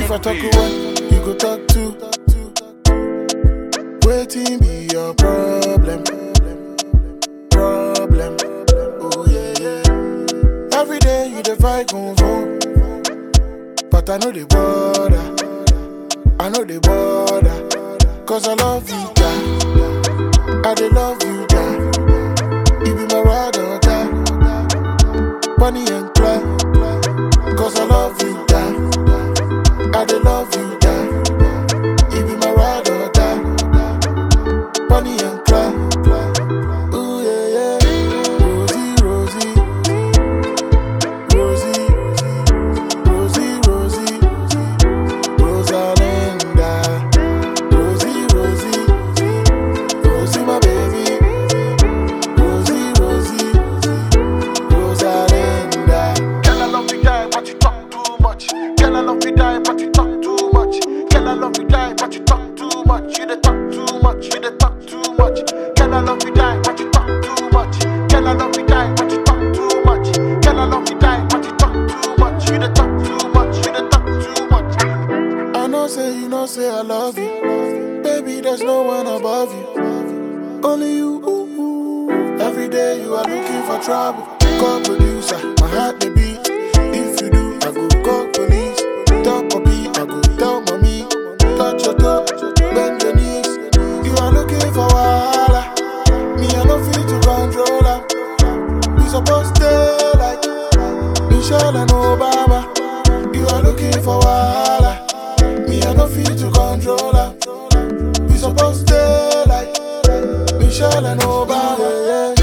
If I talk one, you go talk two. Waiting be your problem. Problem. Oh yeah, yeah. Every day you the fight gon' phone. But I know the border. I know the border. Cause I love you, God. I dey love you, God. You be my ride or die. Bonnie and Clyde. Cause I love you, God. I dey love you, God. You be my ride or die. Bonnie and Clyde. Ooh yeah, yeah. Rosie, Rosie. Rosie. Rosie, Rosie. Rosalinda. Rosie, Rosie. Rosie, my baby. Rosie, Rosie. Rosalinda. Girl, I love you die, but you talk too much. Girl, I love you die, but you talk too much. Girl, I love you die, but you talk too much. You dey talk too much. You dey talk too much. Girl, I love you die, but you talk too much. Girl, I love you die, but you talk too much. Girl, I love you die, but you talk too much. You dey talk too much. You dey talk too much. I know say you know say I love you. Baby, there's no one above you. Only you. Every day you are looking for trouble. Call producer, my heart the beat. If you do, I go call police. Tell puppy, I go tell mommy. Touch your toe, bend your knees. You are looking for wahala. Me, I no feel to control her. We supposed to like Michelle and Obama. You are looking for wahala. Me, I no feel to control her. We supposed to like Michelle and Obama. Yeah, yeah.